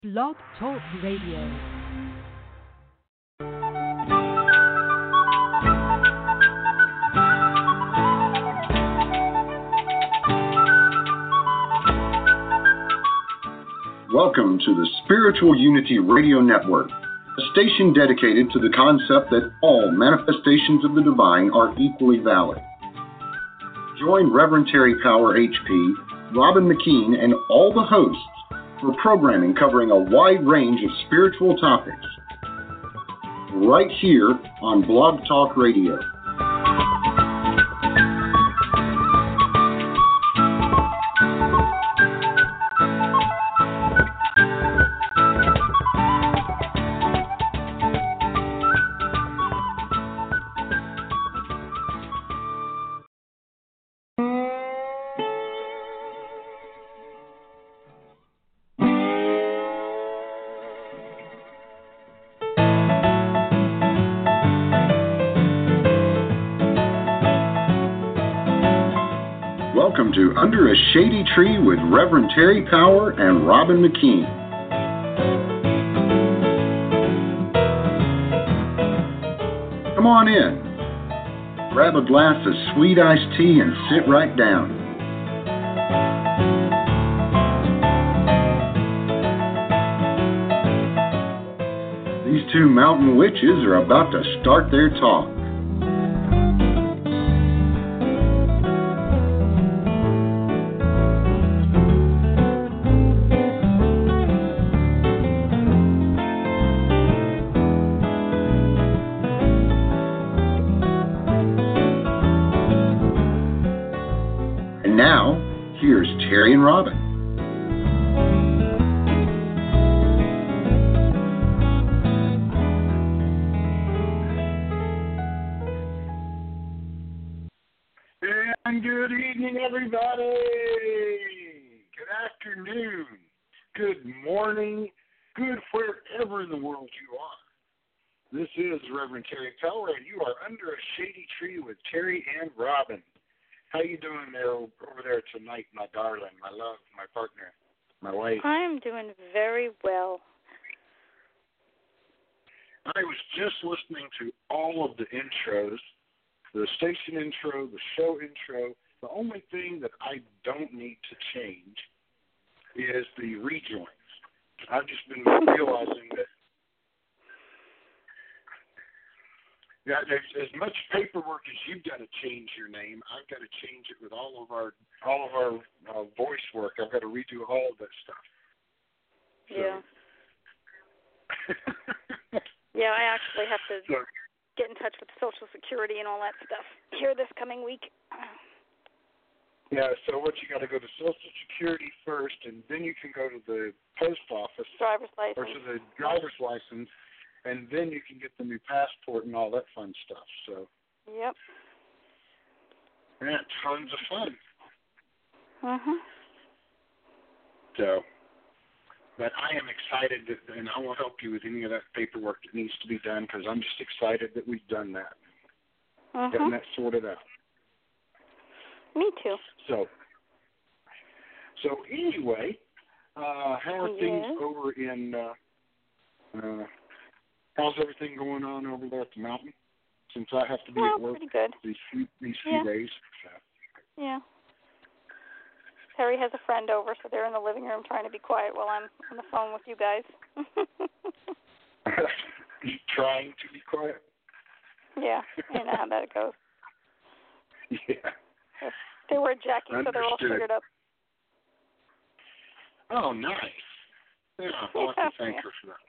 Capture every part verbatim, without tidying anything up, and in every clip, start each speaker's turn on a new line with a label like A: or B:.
A: Blog Talk Radio.
B: Welcome to the Spiritual Unity Radio Network, a station dedicated to the concept that all manifestations of the divine are equally valid. Join Reverend Terry Power H P, Robin McKean, and all the hosts for programming covering a wide range of spiritual topics, right here on Blog Talk Radio. Welcome to Under a Shady Tree with Reverend Terry Power and Robin McKean. Come on in. Grab a glass of sweet iced tea and sit right down. These two mountain witches are about to start their talk. Now, here's Terry and Robin.
C: And good evening, everybody. Good afternoon. Good morning. Good wherever in the world you are. This is Reverend Terry Power, and you are under a shady tree with Terry and Robin. How you doing there over there tonight, my darling, my love, my partner, my wife?
D: I'm doing very well.
C: I was just listening to all of the intros, the station intro, the show intro. The only thing that I don't need to change is the rejoins. I've just been realizing that Yeah, there's as much paperwork as you've got to change your name. I've got to change it with all of our all of our uh, voice work. I've got to redo all of that stuff.
D: Yeah.
C: So.
D: Yeah, I actually have to
C: so,
D: get in touch with Social Security and all that stuff here this coming week.
C: Yeah, so what you got to go to Social Security first, and then you can go to the post office
D: Driver's license.
C: or to the driver's license. And then you can get the new passport and all that fun stuff. So,
D: yep.
C: Yeah, tons of fun.
D: Mhm.
C: So, but I am excited, that, and I will help you with any of that paperwork that needs to be done because I'm just excited that we've done that,
D: Mhm.
C: getting that sorted out.
D: Me too.
C: So, so anyway, uh, how are
D: yes.
C: things over in? Uh, uh, How's everything going on over there at the mountain? Since I have to be
D: well,
C: at work
D: pretty good.
C: these few these few
D: yeah.
C: days. So.
D: Yeah. Terry has a friend over, so they're in the living room trying to be quiet while I'm on the phone with you guys.
C: Trying to be quiet.
D: Yeah, you know how that goes.
C: Yeah.
D: They were jacking,
C: Understood.
D: so they're all sugared up.
C: Oh, nice. Yeah, I'll have to thank
D: yeah.
C: her for that.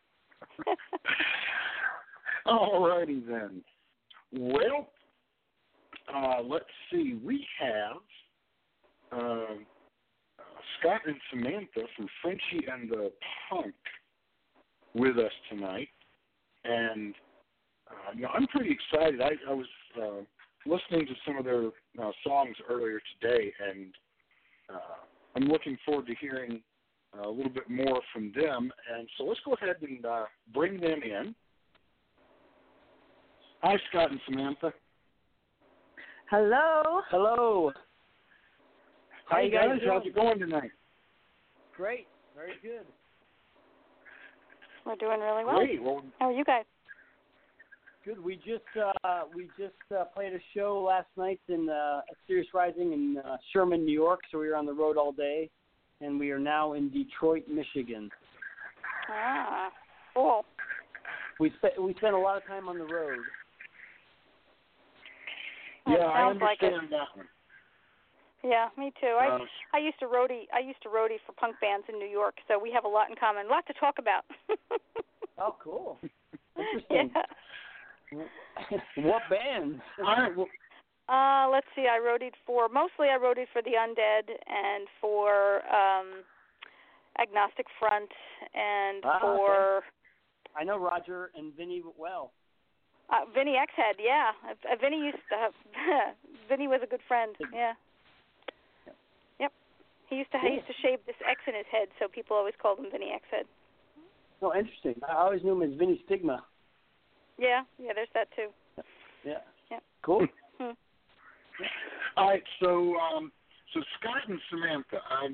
C: All righty then. Well, uh, let's see. We have uh, Scott and Samantha from Frenchie and the Punk with us tonight, and uh, you know, I'm pretty excited. I, I was uh, listening to some of their uh, songs earlier today, and uh, I'm looking forward to hearing a little bit more from them. And so let's go ahead and uh, bring them in. Hi, Scott and Samantha.
E: Hello.
F: Hello.
C: How
F: How
C: you
F: you guys
C: guys?
F: doing?
C: How's it going tonight?
F: Great. Very good.
D: We're doing really well.
C: Great. Well,
D: how are you guys?
E: Good. We just uh, we just uh, played a show last night in uh, at Sirius Rising in uh, Sherman, New York. So we were on the road all day, and we are now in Detroit, Michigan.
D: Ah, cool.
E: We spent we spent a lot of time on the road.
D: Well,
C: yeah, I
D: sounds like it.
C: understand that one.
D: Yeah, me too. I
C: Uh,
D: I used to roadie. I used to roadie for punk bands in New York, so we have a lot in common. A lot to talk about.
E: Oh, cool. Interesting.
D: Yeah.
E: What bands?
C: All right. Well,
D: Uh, let's see. I roadied for mostly. I roadied for the Undead and for um, Agnostic Front and
E: Ah,
D: for
E: okay. I know Roger and Vinny well.
D: uh, Vinny X-Head. Yeah, uh, Vinny used to. Have, Vinny was a good friend. Yeah. Yep. He used to.
E: Cool.
D: He used to shave this X in his head, so people always called him Vinny X-Head.
E: Oh, interesting. I always knew him as Vinny Stigma.
D: Yeah. Yeah. There's that too.
E: Yeah.
D: Yeah.
E: Cool.
D: Hmm.
C: all right. So, um, so Scott and Samantha, um,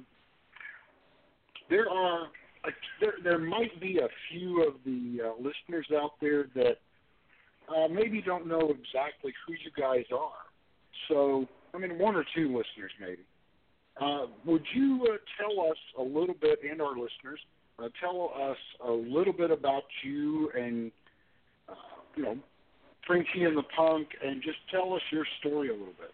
C: there are a, there there might be a few of the uh, listeners out there that uh, maybe don't know exactly who you guys are. So, I mean, one or two listeners maybe. Uh, would you uh, tell us a little bit, and our listeners, uh, tell us a little bit about you and, uh, you know, Frenchie and the Punk, and just tell us your story a little bit.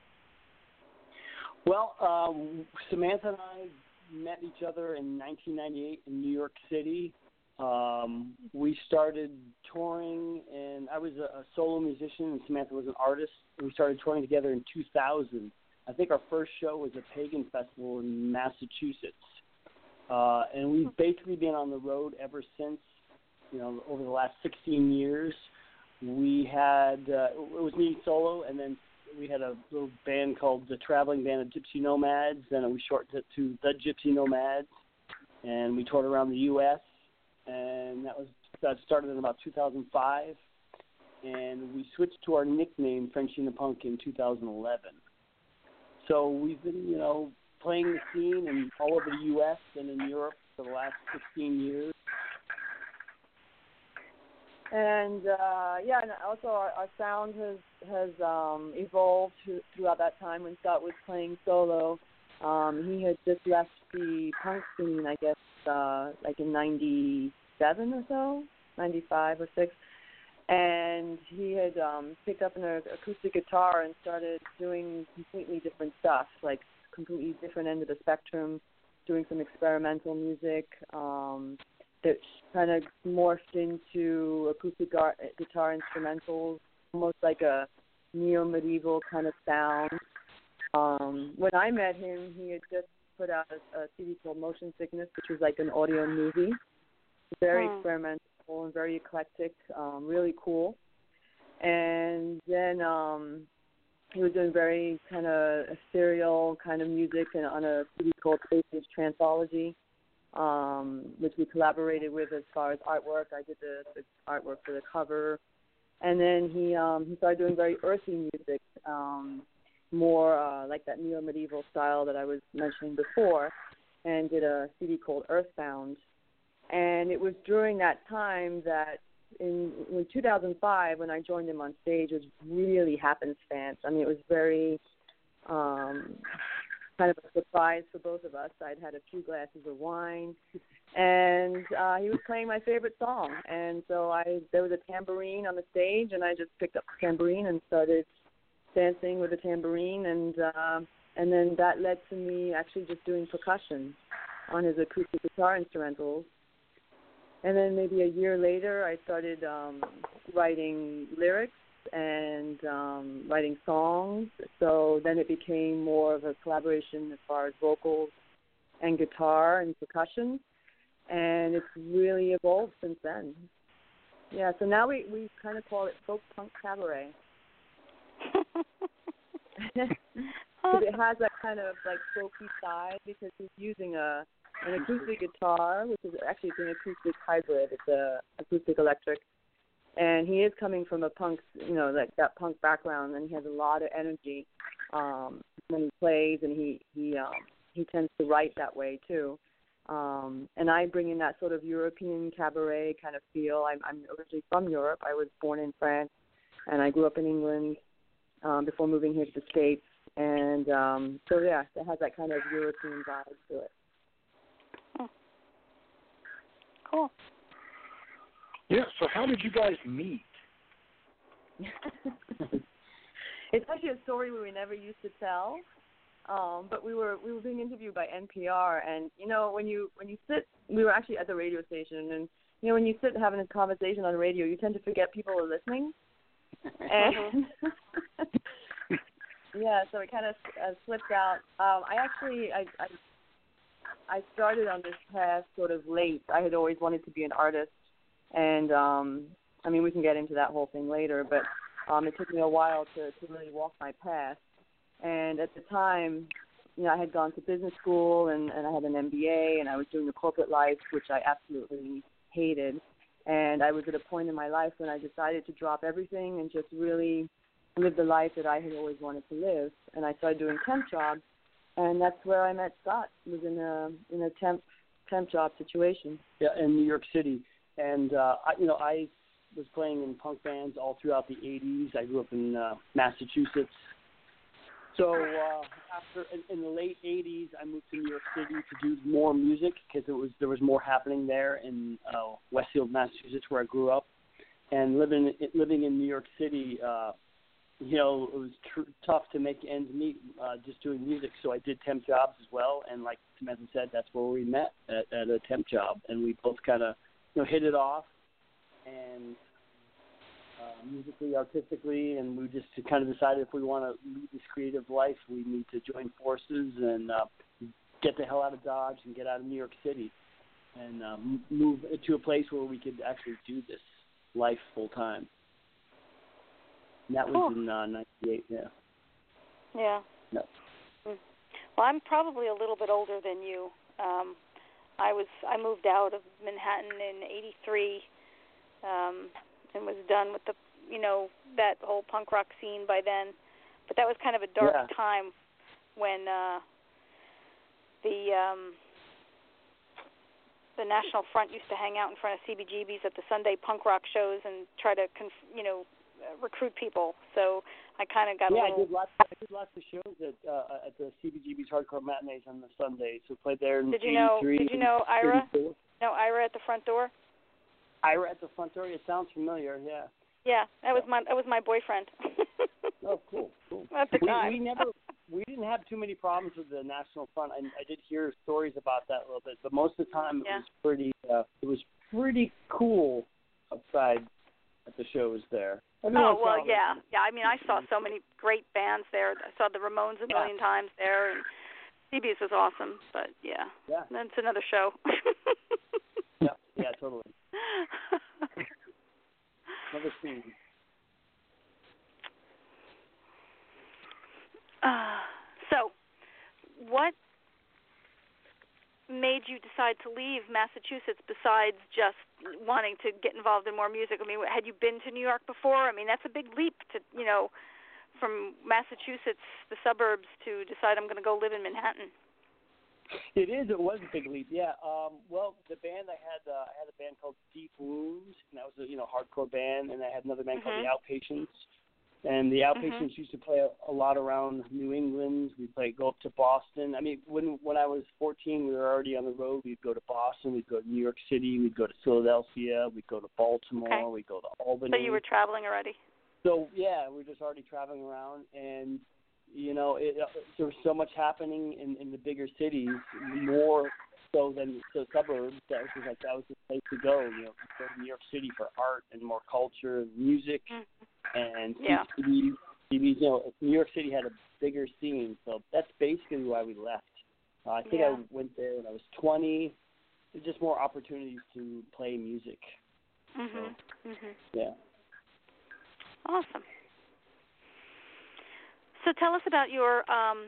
E: Well, um, Samantha and I met each other in nineteen ninety-eight in New York City. Um, we started touring, and I was a, a solo musician, and Samantha was an artist. We started touring together in two thousand. I think our first show was a pagan festival in Massachusetts. Uh, and we've basically been on the road ever since, you know, over the last sixteen years. We had, uh, it was me solo, and then we had a little band called the Traveling Band of Gypsy Nomads, and we shortened it to the Gypsy Nomads, and we toured around the U S, and that was that started in about two thousand five, and we switched to our nickname, Frenchie and the Punk, in two thousand eleven. So we've been, you know, playing the scene in all over the U S and in Europe for the last sixteen years.
F: And uh, yeah, and also our, our sound has has um, evolved to, throughout that time when Scott was playing solo. Um, he had just left the punk scene, I guess, uh, like in ninety-seven or so, ninety-five or six, and he had um, picked up an acoustic guitar and started doing completely different stuff, like completely different end of the spectrum, doing some experimental music. Um, that kind of morphed into acoustic gar- guitar instrumentals, almost like a neo-medieval kind of sound. Um, when I met him, he had just put out a, a C D called Motion Sickness, which was like an audio movie. Very
D: Hmm.
F: experimental and very eclectic, um, really cool. And then um, he was doing very kind of ethereal kind of music and on a C D called Space Age Transology. Um, which we collaborated with as far as artwork. I did the, the artwork for the cover. And then he um, he started doing very earthy music, um, more uh, like that neo-medieval style that I was mentioning before, and did a C D called Earthbound. And it was during that time that in, in two thousand five, when I joined him on stage, it was really happenstance. I mean, it was very... Um, kind of a surprise for both of us. I'd had a few glasses of wine, and uh, he was playing my favorite song. And so I there was a tambourine on the stage, and I just picked up the tambourine and started dancing with the tambourine, and uh, and then that led to me actually just doing percussion on his acoustic guitar instrumentals. And then maybe a year later, I started um, writing lyrics and um, writing songs. So then it became more of a collaboration as far as vocals and guitar and percussion. And it's really evolved since then. Yeah, so now we, we kind of call it folk punk cabaret. Because it has that kind of like folky side because he's using a an acoustic guitar, which is actually it's an acoustic hybrid. It's a acoustic electric. And he is coming from a punk, you know, like that punk background, and he has a lot of energy um, when he plays, and he he um, he tends to write that way too. Um, and I bring in that sort of European cabaret kind of feel. I'm, I'm originally from Europe. I was born in France, and I grew up in England um, before moving here to the States. And um, so, yeah, it has that kind of European vibe to it.
D: Hmm. Cool.
C: Yeah, so how did you guys meet?
F: It's actually a story we never used to tell. Um, but we were we were being interviewed by N P R, and you know when you when you sit, we were actually at the radio station, and you know when you sit having a conversation on radio, you tend to forget people are listening. And yeah, so it kind of uh, slipped out. Um, I actually I, I I started on this path sort of late. I had always wanted to be an artist, and um, I mean we can get into that whole thing later, but um, it took me a while to to really walk my path. And at the time, you know, I had gone to business school and, and I had an M B A and I was doing the corporate life, which I absolutely hated. And I was at a point in my life when I decided to drop everything and just really live the life that I had always wanted to live. And I started doing temp jobs, and that's where I met Scott. It was in a in a temp temp job situation.
E: Yeah, in New York City. And uh, I, you know, I was playing in punk bands all throughout the eighties. I grew up in uh, Massachusetts. So uh, after in, in the late eighties, I moved to New York City to do more music because it was there was more happening there in uh, Westfield, Massachusetts, where I grew up. And living living in New York City, uh, you know, it was tr- tough to make ends meet uh, just doing music. So I did temp jobs as well. And like Samantha said, that's where we met at, at a temp job, and we both kind of you know hit it off. And Uh, musically, artistically, and we just kind of decided if we want to lead this creative life, we need to join forces and uh, get the hell out of Dodge and get out of New York City and uh, move to a place where we could actually do this life full time. And that
D: cool.
E: was in uh, ninety-eight, yeah.
D: Yeah.
E: No.
D: Well, I'm probably a little bit older than you. Um, I was I moved out of Manhattan in eighty-three. Um, and was done with the, you know, that whole punk rock scene by then. But that was kind of a dark
E: yeah.
D: time when uh, the um, the National Front used to hang out in front of C B G B's at the Sunday punk rock shows and try to, conf- you know, uh, recruit people. So I kind of got
E: yeah,
D: a little...
E: I did lots. I did lots of shows at uh, at the C B G B's Hardcore Matinees on the Sundays. So played there in
D: Did you know? Did you know Ira? No, Ira at the front door.
E: Ira at the front door. It sounds familiar. Yeah.
D: Yeah, that was my that was my boyfriend.
E: Oh, cool, cool.
D: At the
E: we,
D: time.
E: we never we didn't have too many problems with the National Front. I, I did hear stories about that a little bit, but most of the time it
D: yeah.
E: was pretty uh, it was pretty cool outside at the shows there. Every
D: oh
E: once in a
D: well,
E: while,
D: yeah, yeah. I mean, I saw so many great bands there. I saw the Ramones a million
E: yeah.
D: times there, and C B S was awesome. But yeah,
E: yeah,
D: that's another show.
E: yeah, yeah, totally. Another scene.
D: Uh, so, what made you decide to leave Massachusetts besides just wanting to get involved in more music? I mean, had you been to New York before? I mean, that's a big leap to, you know, from Massachusetts, the suburbs, to decide I'm going to go live in Manhattan.
E: It is. It was a big leap. Yeah. Um, well, the band I had, uh, I had a band called Deep Wounds, and that was a you know hardcore band, and I had another band
D: mm-hmm.
E: called the Outpatients. And the Outpatients
D: mm-hmm.
E: used to play a, a lot around New England. We'd play, go up to Boston. I mean, when when I was fourteen, we were already on the road. We'd go to Boston. We'd go to New York City. We'd go to Philadelphia. We'd go to Baltimore.
D: Okay.
E: We'd go to Albany.
D: So you were traveling already?
E: So, yeah, we were just already traveling around. And, you know, it, uh, there was so much happening in, in the bigger cities, more so than the suburbs. That was like that was the place to go. You know, go to New York City for art and more culture and music. Mm-hmm. And
D: yeah.
E: T V, T V, you know, New York City had a bigger scene, so that's basically why we left. Uh, I think
D: yeah.
E: I went there when I was twenty. There's just more opportunities to play music.
D: Mhm.
E: So,
D: mhm.
E: Yeah.
D: Awesome. So tell us about your um,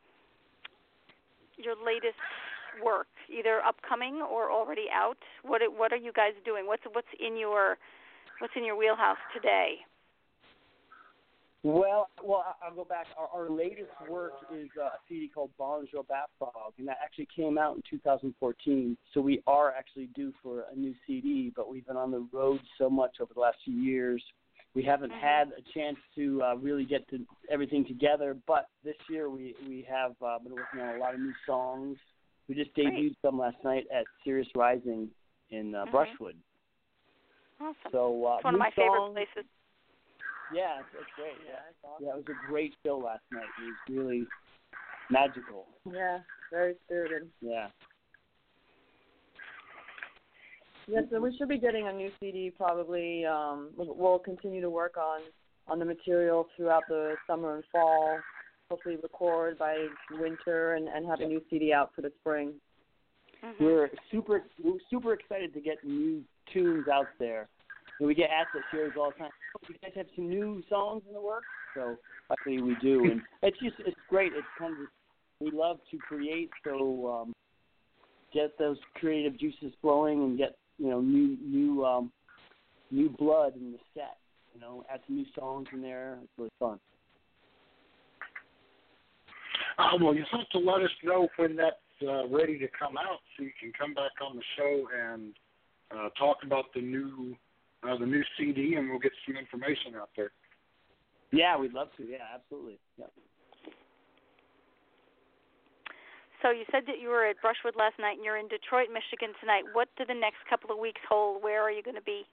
D: your latest work, either upcoming or already out. What what are you guys doing? What's what's in your what's in your wheelhouse today?
E: Well, well, I- I'll go back. Our, our latest work is uh, a C D called Bonjour Bat Fog, and that actually came out in two thousand fourteen. So we are actually due for a new C D, but we've been on the road so much over the last few years, we haven't
D: Mhm.
E: had a chance to uh, really get to everything together. But this year we we have uh, been working on a lot of new songs. We just debuted
D: Great.
E: some last night at Sirius Rising in uh,
D: Mhm.
E: Brushwood.
D: Awesome.
E: So uh,
D: It's one of
E: new
D: my favorite
E: songs-
D: places.
E: Yeah, it's, it's great. Yeah. yeah, it was a great show last night. It was really magical.
F: Yeah, very spirited.
E: Yeah.
F: Yeah, so we should be getting a new C D probably. Um, we'll, we'll continue to work on, on the material throughout the summer and fall, hopefully record by winter and, and have a new C D out for the spring.
D: Mm-hmm.
E: We're super we're super excited to get new tunes out there. And we get asked at shows all the time, oh, you guys have some new songs in the works? So luckily we do. And it's just, it's great. It's kind of, we love to create, so um, get those creative juices flowing and get, you know, new new um, new blood in the set. You know, add some new songs in there. It's really fun.
C: Uh, well, you have to let us know when that's uh, ready to come out, so you can come back on the show and uh, talk about the new uh, the new C D, and we'll get some information out there.
E: Yeah, we'd love to. Yeah, absolutely. Yeah.
D: So you said that you were at Brushwood last night, and you're in Detroit, Michigan tonight. What do the next couple of weeks hold? Where are you going to be?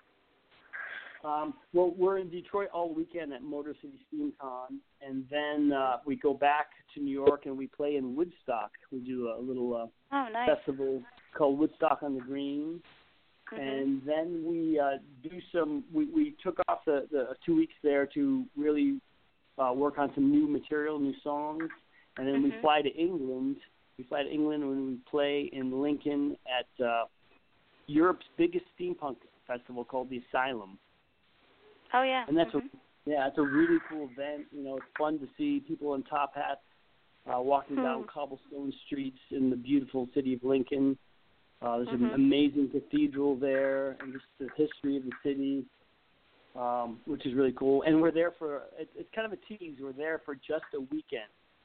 E: Um, well, we're in Detroit all weekend at Motor City SteamCon, and then uh, we go back to New York and we play in Woodstock. We do a little uh,
D: Oh, nice.
E: festival called Woodstock on the Green,
D: Mhm.
E: and then we uh, do some. We, we took off the, the two weeks there to really uh, work on some new material, new songs, and then we
D: Mhm.
E: fly to England. We fly to England when we play in Lincoln at uh, Europe's biggest steampunk festival called the Asylum.
D: Oh, yeah.
E: And that's
D: Mhm.
E: a yeah, it's a really cool event. You know, it's fun to see people in top hats uh, walking
D: Hmm.
E: down cobblestone streets in the beautiful city of Lincoln. Uh, there's
D: Mhm.
E: an amazing cathedral there, and just the history of the city, um, which is really cool. And we're there for it, it's kind of a tease. We're there for just a weekend.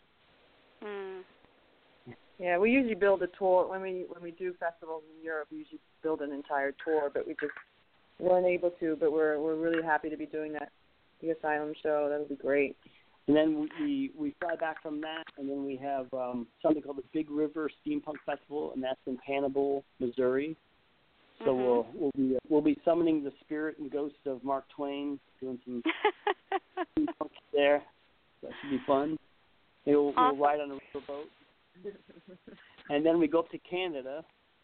D: Mm.
F: Yeah, we usually build a tour when we when we do festivals in Europe. We usually build an entire tour, but we just weren't able to. But we're we're really happy to be doing that, the Asylum show. That would be great.
E: And then we, we, we fly back from that, and then we have um, something called the Big River Steampunk Festival, and that's in Hannibal, Missouri. So
D: Mhm.
E: we'll we'll be we'll be summoning the spirit and ghost of Mark Twain, doing some steampunk there. That should be fun. Maybe we'll,
D: Awesome.
E: we'll ride on a riverboat, and then we go up to Canada,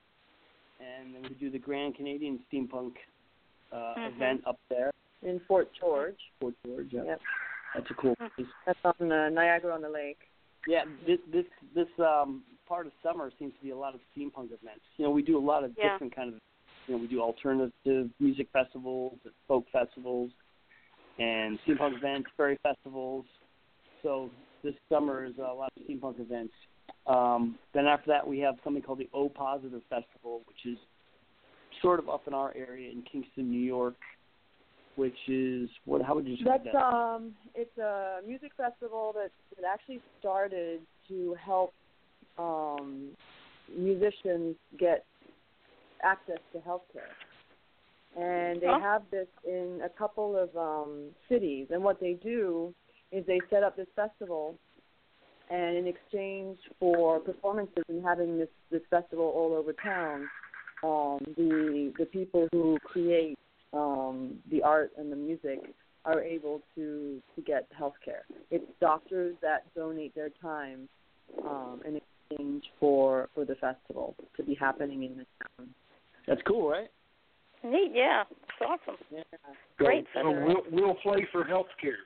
E: and then we do the Grand Canadian Steampunk uh,
D: Mhm.
E: event up there,
F: In Fort George.
E: Fort George. Yeah.
F: Yep.
E: That's a cool place.
F: That's on uh, Niagara on the Lake.
E: Yeah, this this this um part of summer seems to be a lot of steampunk events. You know, we do a lot of
D: Yeah.
E: different kind of, you know, we do alternative music festivals, folk festivals, and steampunk events, fairy festivals. So this summer is a lot of steampunk events. Um, then after that, we have something called the O Positive Festival, which is sort of up in our area in Kingston, New York. Which is what? How would you describe
F: That's
E: that?
F: um, it's a music festival that, that actually started to help um, musicians get access to healthcare, and they
D: Oh.
F: have this in a couple of um, cities. And what they do is they set up this festival, and in exchange for performances and having this this festival all over town, um, the the people who create Um, the art and the music are able to, to get health care. It's doctors that donate their time um, in exchange for, for the festival to be happening in the town.
E: That's cool, right?
D: Neat, yeah. It's awesome.
F: Yeah.
D: Great.
C: So we'll, we'll play for health care.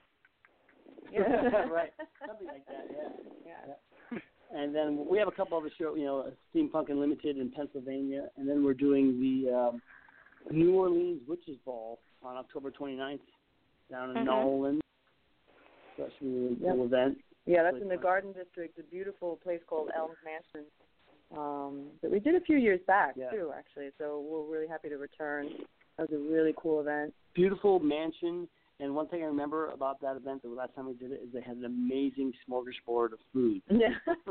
F: Yeah.
E: Right. Something like that, yeah.
F: Yeah.
E: And then we have a couple other shows, you know, Steampunk Unlimited in Pennsylvania, and then we're doing the um, New Orleans Witches Ball on October twenty-ninth down in
D: Mhm.
E: Nolan. So that should be a really
F: Yep.
E: cool event.
F: Yeah, that's
E: Really
F: in the
E: fun.
F: Garden District, a beautiful place called Elms Mansion um, that we did a few years back,
E: Yeah.
F: too, actually. So we're really happy to return. That was a really cool event.
E: Beautiful mansion. And one thing I remember about that event, the last time we did it, is they had an amazing smorgasbord of food.
F: Yeah.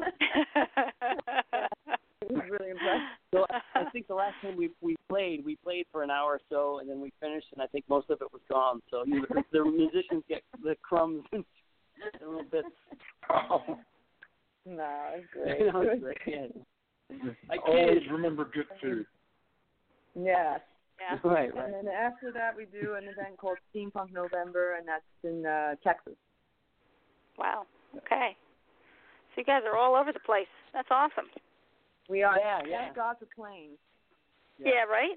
F: It was really impressive.
E: So I, I think the last time we we played, we played for an hour or so, and then we finished, and I think most of it was gone. So you, the musicians get the crumbs and a little bit.
C: Oh,
F: No, it's great.
E: You know, it's great. Yeah. I
C: always
E: can't.
C: remember good food.
F: Yeah.
D: Yeah.
E: Right, right.
F: And then after that, we do an event called Steampunk November, and that's in uh, Texas.
D: Wow. Okay. So you guys are all over the place. That's awesome.
F: We are.
E: Yeah, yeah.
F: Thank God for planes.
D: Yeah, right?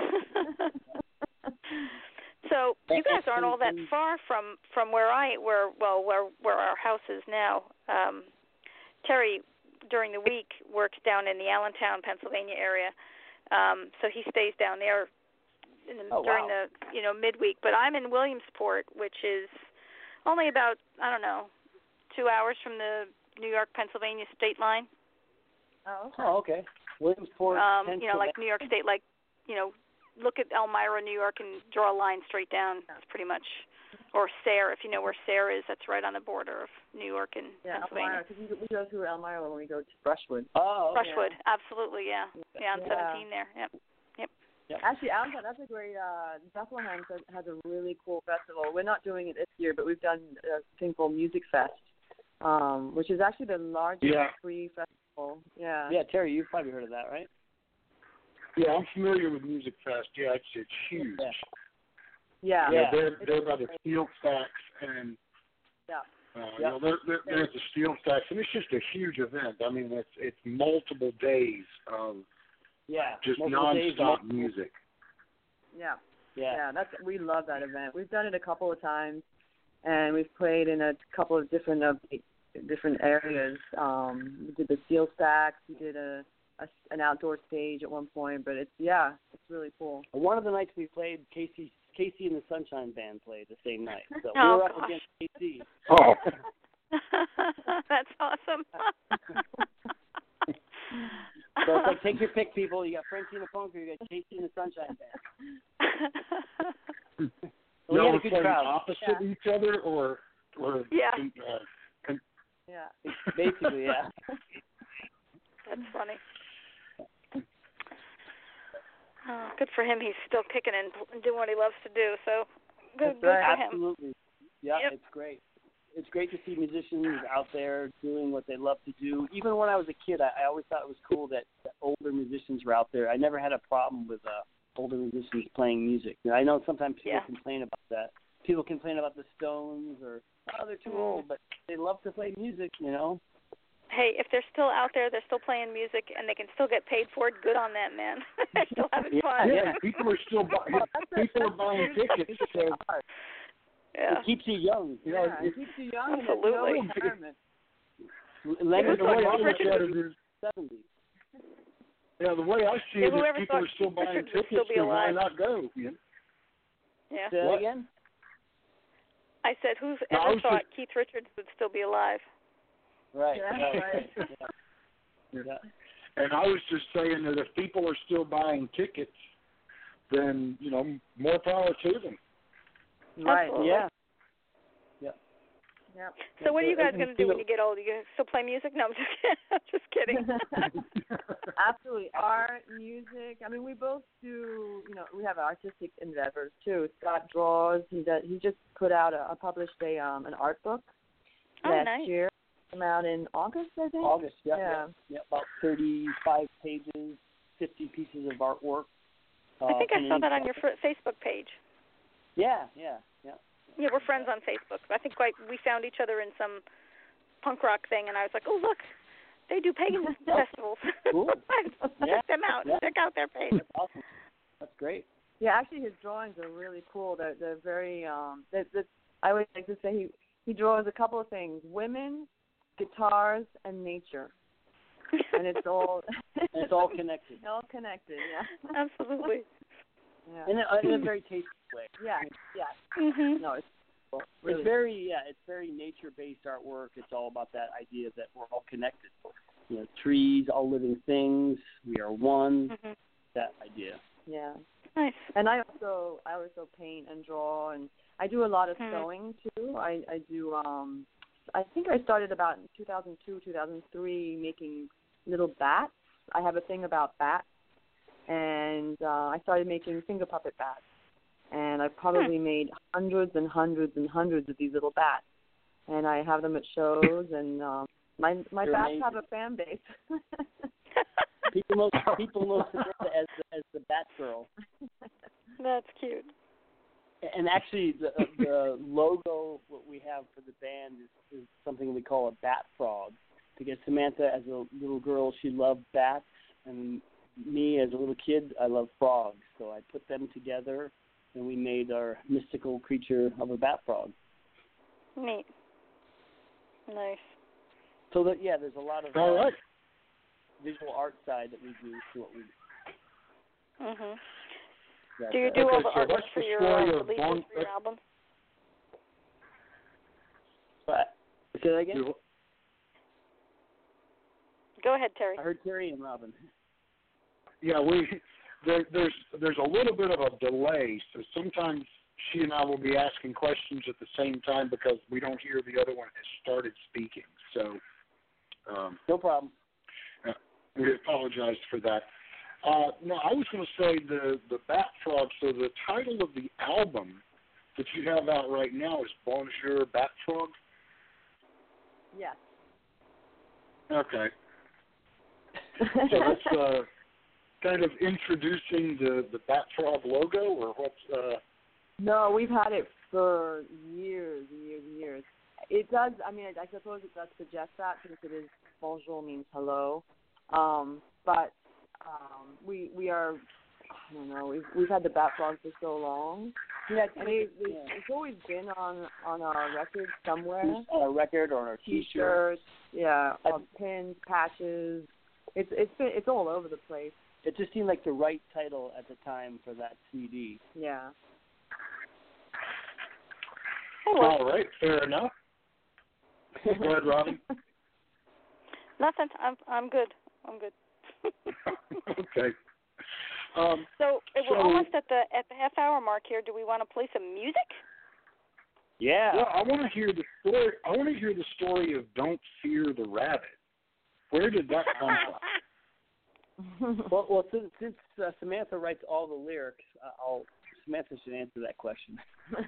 D: So you guys aren't all that far from, from where I where well where where our house is now. Um, Terry during the week works down in the Allentown, Pennsylvania area. Um, so he stays down there in the,
E: Oh,
D: during
E: wow.
D: the you know midweek. But I'm in Williamsport, which is only about I don't know two hours from the New York Pennsylvania state line.
F: Oh, okay.
E: Oh, okay. Williamsport,
D: Um, you know,
E: Pennsylvania.
D: like New York State, like you know, look at Elmira, New York, and draw a line straight down. That's pretty much, or Sayre, if you know where Sayre is. That's right on the border of New York and
F: Yeah,
D: Pennsylvania.
F: Elmira, because we go through Elmira when we go to Brushwood.
E: Oh, okay.
D: Brushwood, absolutely, yeah, yeah, on
F: Yeah.
D: seventeen there. Yep.
F: Actually, Allentown, that's a great, uh, Bethlehem has, has a really cool festival. We're not doing it this year, but we've done a thing called Music Fest, um, which is actually the largest
C: Yeah.
F: free festival. Yeah.
E: Yeah, Terry, you've probably heard of that, right?
C: Yeah, I'm familiar with Music Fest. Yeah, it's, it's huge.
E: Yeah.
F: Yeah.
C: Yeah,
E: Yeah.
C: they're, they're by the steel stacks, and
F: Yeah.
C: uh, you
E: Yeah.
C: know, they're, they're, there's the steel stacks, and it's just a huge event. I mean, it's it's multiple days of
E: Yeah.
C: just
E: Multiple days,
C: nonstop
E: multiple-
C: music.
F: Yeah.
E: Yeah.
F: Yeah, that's we love that event. We've done it a couple of times, and we've played in a couple of different of different areas. Um, we did the steel stacks. We did a, a an outdoor stage at one point. But it's yeah, it's really cool.
E: One of the nights we played, Casey Casey and the Sunshine Band played the same night. So we
D: Oh,
E: were up
D: gosh.
E: against Casey.
C: Oh,
D: That's awesome.
E: So it's like, take your pick, people. You got Frenchie and the Punk, or you got Casey and the Sunshine Band. So we
C: y'all
E: had
C: were
E: a good
C: playing
E: crowd.
C: opposite each other, or or
D: Yeah.
C: uh, con-
F: Yeah.
E: Basically, yeah.
D: That's funny. Oh, good for him. He's still kicking and doing what he loves to do. So good,
F: That's
D: good
F: right.
D: for him.
E: Absolutely. Yeah,
D: Yep.
E: it's great. It's great to see musicians out there doing what they love to do. Even when I was a kid, I, I always thought it was cool that, that older musicians were out there. I never had a problem with uh, older musicians playing music. And I know sometimes people
D: Yeah.
E: complain about that. People complain about the Stones or, oh, they're too
D: Mhm.
E: old, but they love to play music, you know?
D: Hey, if they're still out there, they're still playing music, and they can still get paid for it. Good on them, man. They're still having
E: Yeah,
D: fun.
C: yeah, people are still buying. People are buying tickets. So
D: Yeah.
E: It keeps you young.
C: you know,
F: Yeah, it keeps you young
D: Absolutely.
F: and there's no retirement.
E: Leonard
C: the way I
E: Cohen
C: look
E: was
C: at it is,
E: seventy.
C: yeah, the way I see
D: Yeah,
C: it is
D: whoever
C: people
D: thought
C: are still
D: Keith
C: buying
D: Richards would
C: tickets,
D: still be
C: so why
D: alive?
C: not go? You know?
D: Yeah.
E: Say that
C: What?
E: again?
D: I said, who's
C: No, I
D: ever
C: was
D: thought
C: just-
D: Keith Richards would still be alive?
E: Right.
F: Yeah,
E: right.
F: right.
E: Yeah. Yeah.
C: And I was just saying that if people are still buying tickets, then, you know, more power to them.
F: Right.
D: Absolutely.
E: Yeah.
F: Yep.
D: So what are you guys
E: And
D: going to do
E: feel-
D: when you get old? You gonna still play music? No, I'm just kidding. I'm just kidding.
F: Absolutely. Art, music. I mean, we both do, you know, we have artistic endeavors too. Scott draws. He does, he just put out a, a published a um an art book
D: Oh,
F: last
D: nice.
F: year. Came out in August, I think.
E: August, yeah,
F: Yeah.
E: yeah, yeah, about thirty-five pages, fifty pieces of artwork. Uh,
D: I think I
E: from
D: saw
E: each-
D: that on your fr- Facebook page.
E: Yeah, yeah, yeah.
D: Yeah, we're friends on Facebook. I think like we found each other in some punk rock thing, and I was like, oh look, they do pagan festivals.
E: Cool. Yeah.
D: Check them out.
E: Yeah.
D: Check out their page.
E: That's awesome. That's great.
F: Yeah, actually, his drawings are really cool. They're they're very um. They're, they're, I always like to say he he draws a couple of things: women, guitars, and nature, and it's all
E: And it's all connected.
F: all connected. Yeah.
D: Absolutely.
F: Yeah.
E: In a, in a very tasteful way.
F: Yeah. Yeah.
D: Mhm.
F: No, it's cool. Really.
E: It's very, yeah, it's very nature-based artwork. It's all about that idea that we're all connected. You know, trees, all living things, we are one,
D: Mhm.
E: that idea.
F: Yeah.
D: Nice.
F: And I also I also paint and draw, and I do a lot of
D: Hmm.
F: sewing too. I I do um I think I started about in two thousand two, two thousand three making little bats. I have a thing about bats, and uh, I started making finger puppet bats. And I probably made hundreds and hundreds and hundreds of these little bats, and I have them at shows, and um, my my
E: You're
F: bats
E: amazing.
F: have a fan base.
E: People know people know Samantha as the, as the Bat Girl,
D: That's cute.
E: and actually the the logo what we have for the band is, is something we call a bat frog, because Samantha as a little girl she loved bats, and me as a little kid I love frogs, so I put them together and we made our mystical creature of a bat frog.
D: Neat. Nice.
E: So that yeah, there's a lot of
C: All
E: uh,
C: right.
E: visual art side that we do to what we do.
D: Mhm.
E: That,
D: Do you
E: uh,
D: do
C: Okay,
D: all the
C: so
D: artwork
C: that's
D: for
C: the
D: your
C: story
D: uh,
C: of
D: releases
C: Bon-
D: for your album?
E: But, say that again?
C: You-
D: Go ahead, Terry.
E: I heard Terry and Robin.
C: Yeah, we there, there's there's a little bit of a delay, so sometimes she and I will be asking questions at the same time because we don't hear the other one has started speaking. So um,
E: No problem.
C: uh, we apologize for that. Uh, no, I was going to say the the Bat Frog. So the title of the album that you have out right now is Bonjour Bat Frog.
F: Yes.
C: Okay. So that's uh, kind of introducing the, the Bat Frog logo, or what's? Uh...
F: No, we've had it for years and years and years. It does. I mean, I, I suppose it does suggest that since it is bonjour means hello. Um, but um, we we are. I don't know. We've we've had the Bat Frog for so long.
E: Yeah,
F: I mean, it, it, it's always been on on our record somewhere.
E: on a record or on a T-shirt.
F: T-shirts, yeah, uh, pins, patches. It's it's been, it's all over the place.
E: It just seemed like the right title at the time for that C D.
F: Yeah.
C: All right, fair enough. Go ahead, Robin.
D: Nothing. I'm I'm good. I'm good.
C: Okay. Um,
D: So uh, we're
C: So-
D: almost at the at the half hour mark here. Do we want to play some music?
E: Yeah.
C: well, I want to hear the story. I want to hear the story of "Don't Fear the Rabbit." Where did that come from?
E: Well, well, since, since uh, Samantha writes all the lyrics, uh, I'll Samantha should answer that question.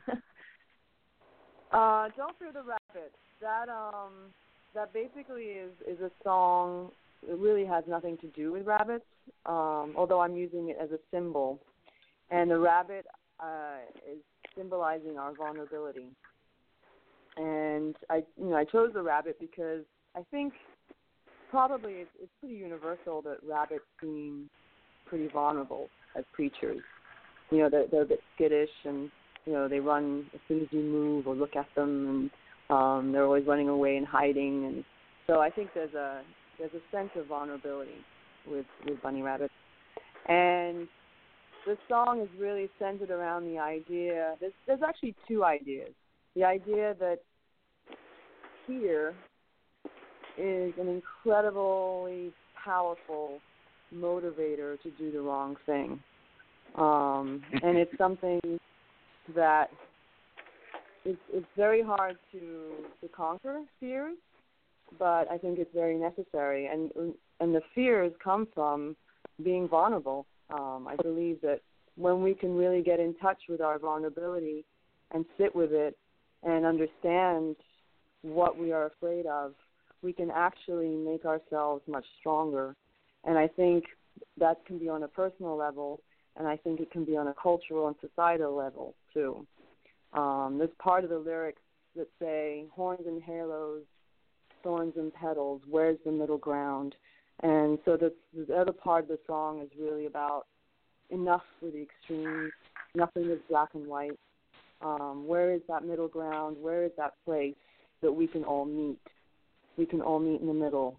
F: uh, Don't Fear the Rabbit. That um that basically is is a song. It really has nothing to do with rabbits. Um, although I'm using it as a symbol, and the rabbit uh, is symbolizing our vulnerability. And I, you know, I chose the rabbit because I think probably it's, it's pretty universal that rabbits seem pretty vulnerable as creatures. You know, they're, they're a bit skittish, and you know, they run as soon as you move or look at them, and um, they're always running away and hiding. And so I think there's a there's a sense of vulnerability with with bunny rabbits. And the song is really centered around the idea. There's there's actually two ideas. The idea that fear is an incredibly powerful motivator to do the wrong thing. Um, and it's something that it's, it's very hard to, to conquer fears, but I think it's very necessary. And, and the fears come from being vulnerable. Um, I believe that when we can really get in touch with our vulnerability and sit with it and understand what we are afraid of, we can actually make ourselves much stronger. And I think that can be on a personal level, and I think it can be on a cultural and societal level, too. Um, there's part of the lyrics that say, horns and halos, thorns and petals, where's the middle ground? And so the, the other part of the song is really about enough with the extremes, nothing is black and white. Um, where is that middle ground? Where is that place that we can all meet? We can all meet in the middle.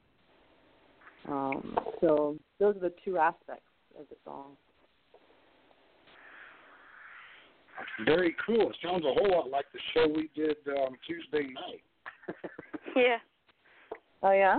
F: Um, so those are the two aspects of the song.
C: Very cool. It sounds a whole lot like the show we did um, Tuesday night.
D: Yeah.
F: Oh, yeah?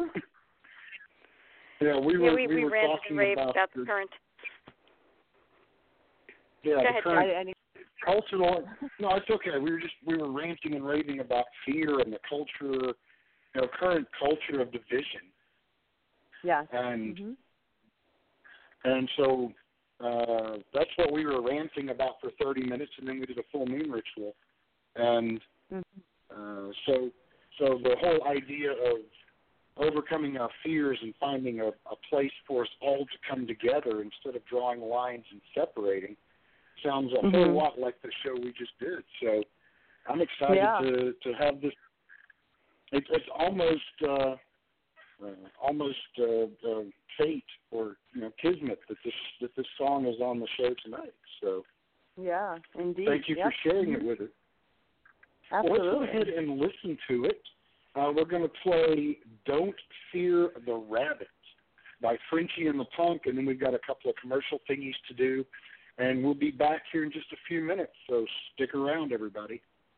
C: Yeah, we
D: yeah,
C: were
D: we,
C: we,
D: we
C: were
D: ranted
C: talking
D: and raved
C: about,
D: about
C: the,
D: the current.
C: yeah,
D: Go
C: the
D: ahead,
C: current
F: I, I need,
C: cultural. No, it's okay. We were just we were ranting and raving about fear and the culture, you know, current culture of division.
F: yeah.
C: And
F: Mm-hmm.
C: and so uh, that's what we were ranting about for thirty minutes, and then we did a full moon ritual. And
F: Mm-hmm.
C: uh, so so the whole idea of overcoming our fears and finding a, a place for us all to come together instead of drawing lines and separating sounds a
F: Mm-hmm.
C: whole lot like the show we just did. So I'm excited
F: Yeah.
C: to, to have this. It, it's almost uh, uh, almost uh, uh, fate or you know kismet that this that this song is on the show tonight. So
F: Yeah, indeed.
C: thank you
F: Yep.
C: for sharing it with us.
F: Absolutely.
C: Well, let's go ahead and listen to it. Uh, we're going to play Don't Fear the Rabbit by Frenchie and the Punk, and then we've got a couple of commercial thingies to do, and we'll be back here in just a few minutes, so stick around, everybody.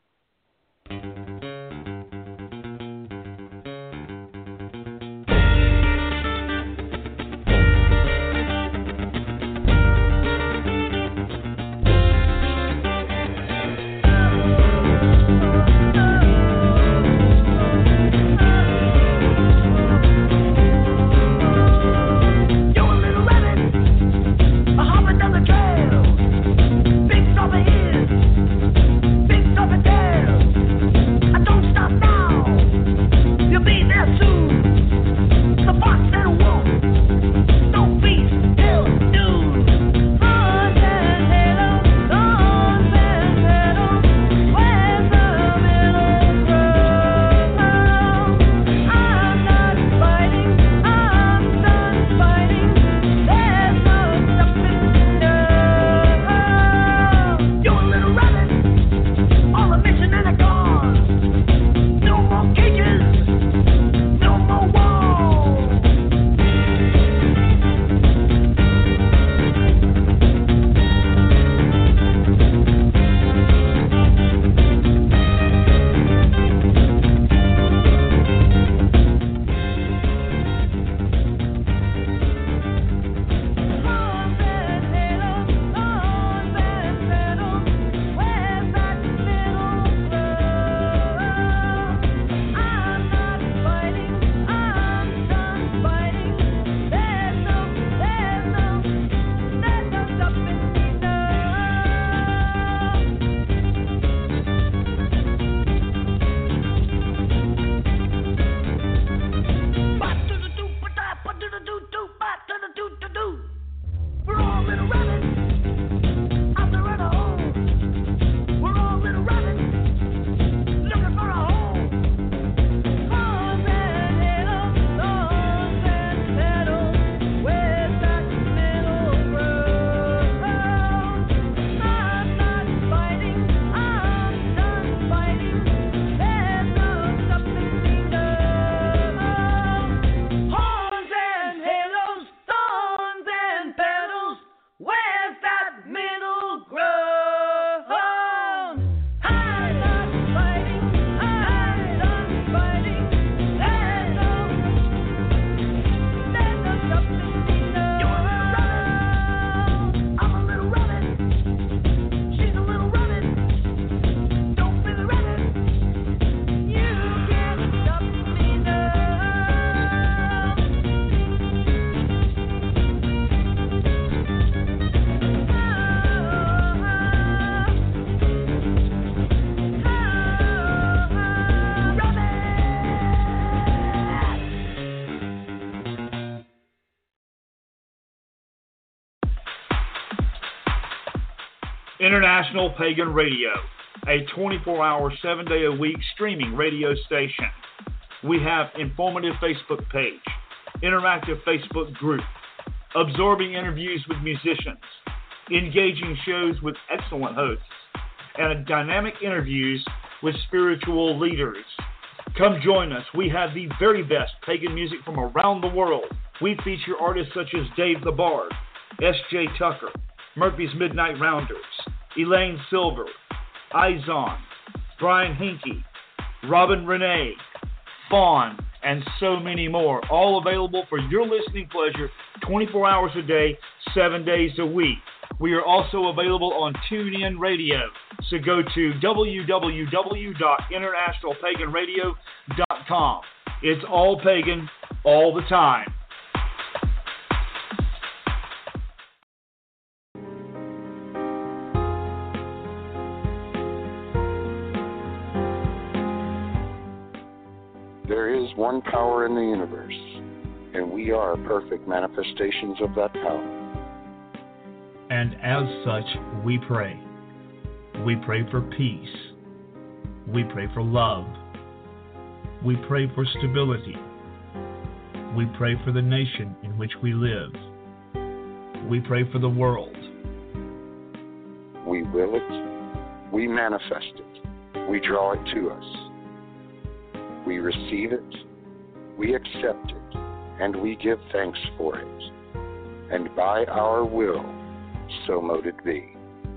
G: International Pagan Radio, a twenty-four hour, seven day a week streaming radio station. We have informative Facebook page, interactive Facebook group, absorbing interviews with musicians, engaging shows with excellent hosts, and dynamic interviews with spiritual leaders. Come join us. We have the very best pagan music from around the world. We feature artists such as Dave the Bard, S J Tucker, Murphy's Midnight Rounders, Elaine Silver, Izon, Brian Hinkey, Robin Renee, Fawn, and so many more. All available for your listening pleasure twenty-four hours a day, seven days a week. We are also available on TuneIn Radio. So go to w w w dot international pagan radio dot com. It's all pagan, all the time.
C: There is one power in the universe, and we are perfect manifestations of that power.
G: And as such, we pray. We pray for peace. We pray for love. We pray for stability. We pray for the nation in which we live. We pray for the world.
C: We will it. We manifest it. We draw it to us. We receive it. We accept it. And we give thanks for it. And by our will, so mote it be.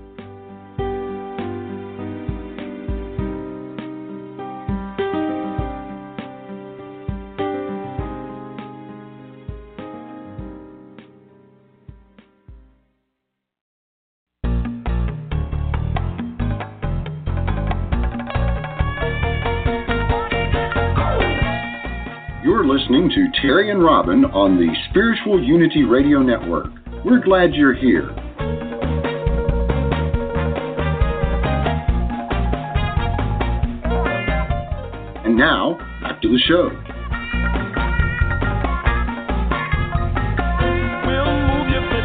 B: You're listening to Terry and Robin on the Spiritual Unity Radio Network. We're glad you're here. And now, back to the show.
C: We'll move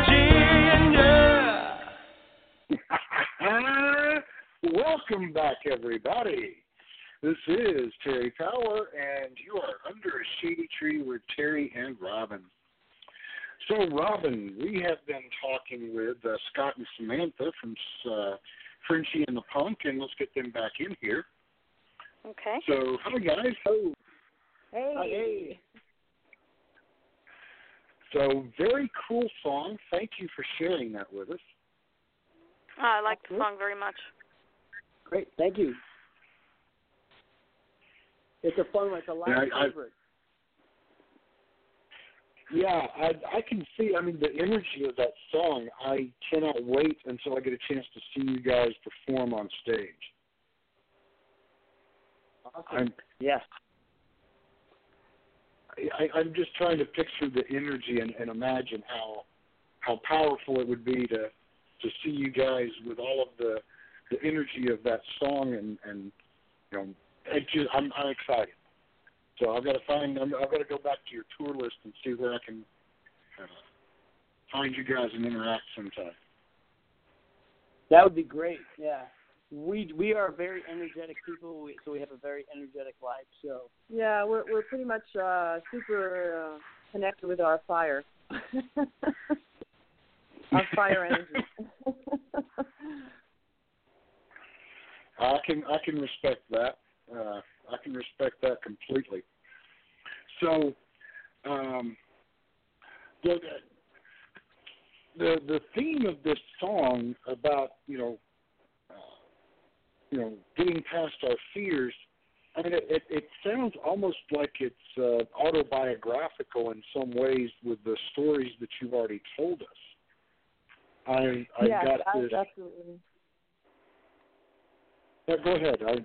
C: you, Virginia. Welcome back, everybody. This is Terry Power, and you are under a shady tree with Terry and Robin. So, Robin, we have been talking with uh, Scott and Samantha from uh, Frenchie and the Punk, and let's get them back in here.
D: Okay.
C: So, hi, guys.
F: Oh. Hey.
E: Hi, hey.
C: So, very cool song. Thank you for sharing that with us.
D: Oh, I like the song very much.
E: Great, thank you. It's a fun one. It's a loud
C: Yeah, I-
E: favorite.
C: Yeah, I, I can see, I mean, the energy of that song. I cannot wait until I get a chance to see you guys perform on stage.
E: Awesome.
C: I'm,
E: yes.
C: I, I'm just trying to picture the energy and, and imagine how how powerful it would be to to see you guys with all of the the energy of that song, and, and you know, it just, I'm I'm excited. So I've got to find I'm, I've got to go back to your tour list and see where I can uh, find you guys and interact sometime.
E: That would be great. Yeah. We we are very energetic people, we, so we have a very energetic life. So
F: Yeah, we're we're pretty much uh, super uh, connected with our fire. Our fire energy.
C: I can I can respect that. Uh, I can respect that completely. So, um, the the the theme of this song about you know uh, you know getting past our fears. I mean, it, it, it sounds almost like it's uh, autobiographical in some ways with the stories that you've already told us. I I
F: yes,
C: got this.
F: absolutely.
C: Yeah, go ahead. I,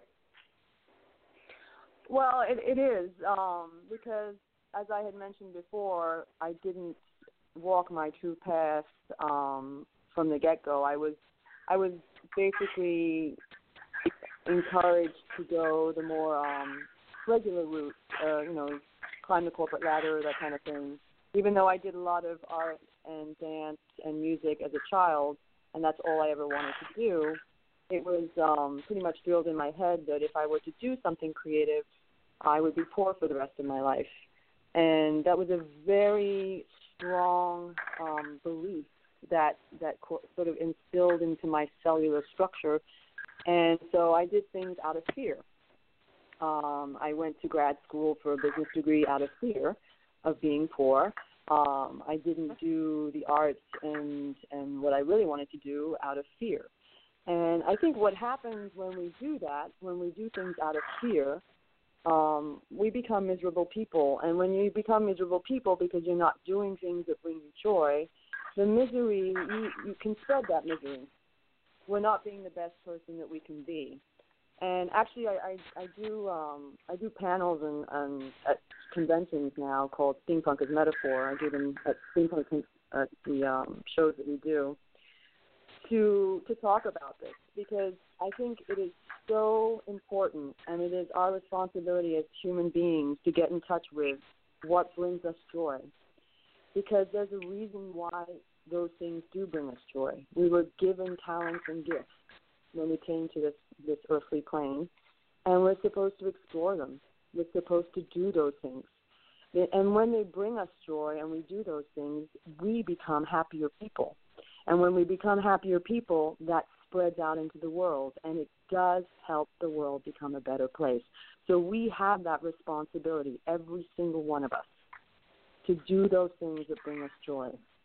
F: Well, it, it is um, because, as I had mentioned before, I didn't walk my true path um, from the get-go. I was, I was basically encouraged to go the more um, regular route, uh, you know, climb the corporate ladder, that kind of thing. Even though I did a lot of art and dance and music as a child, and that's all I ever wanted to do, it was um, pretty much drilled in my head that if I were to do something creative, I would be poor for the rest of my life. And that was a very strong um, belief that that co- sort of instilled into my cellular structure. And so I did things out of fear. Um, I went to grad school for a business degree out of fear of being poor. Um, I didn't do the arts and, and what I really wanted to do out of fear. And I think what happens when we do that, when we do things out of fear, um, we become miserable people. And when you become miserable people because you're not doing things that bring you joy, the misery, you, you can spread that misery. We're not being the best person that we can be. And actually, I, I, I do um, I do panels and, and at conventions now called Steampunk as Metaphor. I do them at Steampunk at the um, shows that we do to to talk about this, because I think it is so important, and it is our responsibility as human beings to get in touch with what brings us joy, because there's a reason why those things do bring us joy. We were given talents and gifts when we came to this, this earthly plane, and we're supposed to explore them. We're supposed to do those things. And when they bring us joy and we do those things, we become happier people. And when we become happier people, that spreads out into the world, and it does help the world become a better place. So we have that responsibility, every single one of us, to do those things that bring us joy.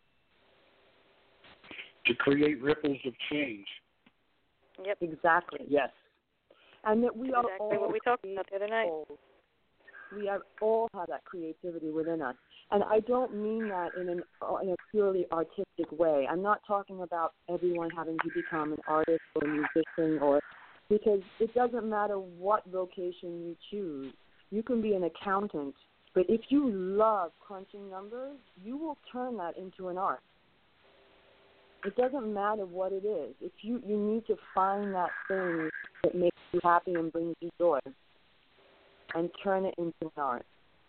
C: To create ripples of change.
D: Yep.
F: Exactly.
E: Yes.
F: And that we
D: That's
F: are
D: exactly
F: all
D: what we talked about the other night.
F: We have all have that creativity within us. And I don't mean that in, an, in a purely artistic way. I'm not talking about everyone having to become an artist or a musician, or because it doesn't matter what vocation you choose. You can be an accountant, but if you love crunching numbers, you will turn that into an art. It doesn't matter what it is. If you, you need to find that thing that makes you happy and brings you joy and turn it into an art.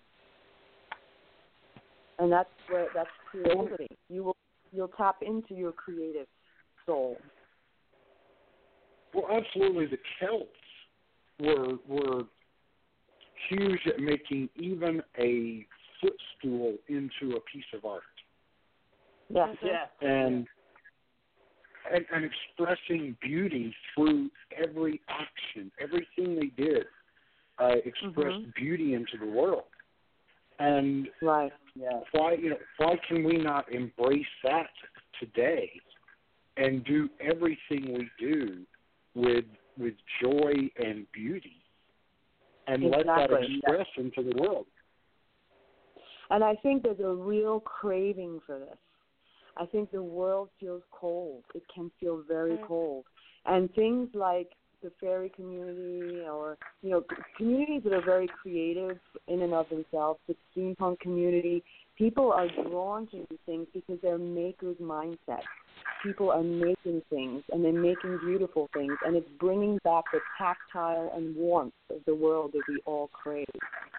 F: And that's where that's creativity. You will you'll tap into your creative soul.
C: Well, absolutely. The Celts were were huge at making even a footstool into a piece of art.
F: Yeah.
E: Yeah.
C: And And, and expressing beauty through every action, everything they did, uh, expressed
F: mm-hmm.
C: beauty into the world. And
F: right,
E: yeah.
C: why you know why can we not embrace that today, and do everything we do with with joy and beauty, and
F: exactly.
C: let that express yeah. into the world?
F: And I think there's a real craving for this. I think the world feels cold. It can feel very mm. cold. And things like the fairy community, or, you know, communities that are very creative in and of themselves, the steampunk community, people are drawn to these things because they're makers' mindset. People are making things, and they're making beautiful things, and it's bringing back the tactile and warmth of the world that we all crave.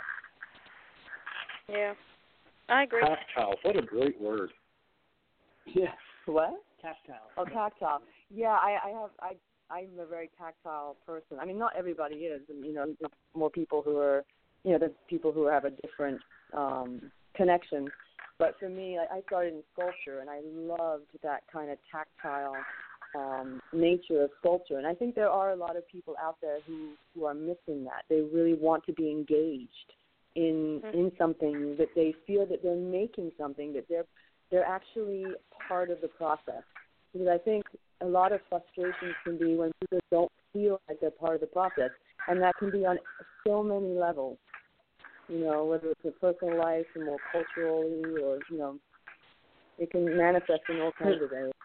D: Yeah, I agree.
C: Tactile, what a great word.
E: Yeah.
F: What?
E: Tactile.
F: Oh, tactile. Yeah, I, I have. I, I'm a very tactile person. I mean, not everybody is. And, you know, there's more people who are, you know, there's people who have a different um, connection. But for me, I, I started in sculpture, and I loved that kind of tactile um, nature of sculpture. And I think there are a lot of people out there who, who are missing that. They really want to be engaged in mm-hmm. in something, that they feel that they're making something, that they're they're actually part of the process. Because I think a lot of frustrations can be when people don't feel like they're part of the process, and that can be on so many levels. You know, whether it's a personal life or more culturally, or, you know, it can manifest in all kinds of ways.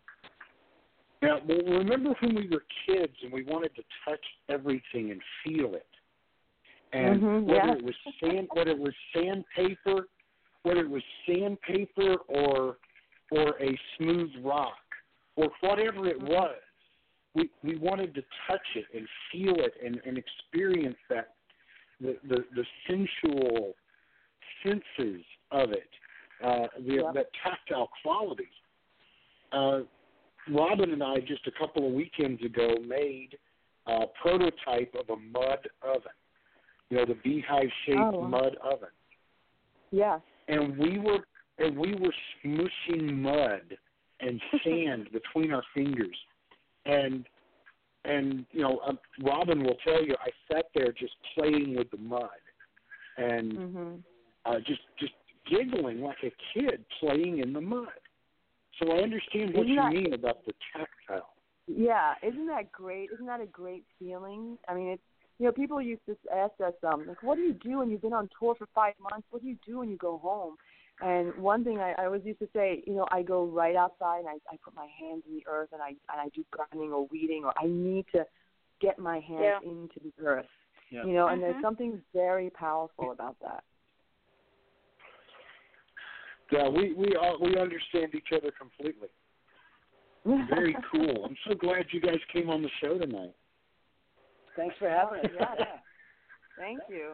C: Yeah, well, remember when we were kids and we wanted to touch everything and feel it, and
F: mm-hmm,
C: whether
F: yeah.
C: it was sand, whether it was sandpaper, whether it was sandpaper or or a smooth rock or whatever it was, we we wanted to touch it and feel it and, and experience that the, the the sensual senses of it, uh, the
F: yeah.
C: that tactile quality. Uh, Robin and I just a couple of weekends ago made a prototype of a mud oven. You know, the beehive-shaped
F: oh.
C: mud oven.
F: Yeah.
C: And we were and we were smushing mud and sand between our fingers, and and you know, um, Robin will tell you, I sat there just playing with the mud, and
F: mm-hmm.
C: uh, just just giggling like a kid playing in the mud. So I understand what
F: isn't
C: you
F: that,
C: mean about the tactile.
F: Yeah, isn't that great? Isn't that a great feeling? I mean, it's, you know, people used to ask us, um, like, what do you do when you've been on tour for five months? What do you do when you go home? And one thing I, I always used to say, you know, I go right outside and I, I put my hands in the earth and I and I do gardening or weeding, or I need to get my hands
D: yeah.
F: into the earth.
E: Yeah.
F: You know,
D: mm-hmm.
F: and there's something very powerful about that.
C: Yeah, we we all, we understand each other completely. Very cool. I'm so glad you guys came on the show tonight.
E: Thanks for having us.
F: Yeah. Thank you.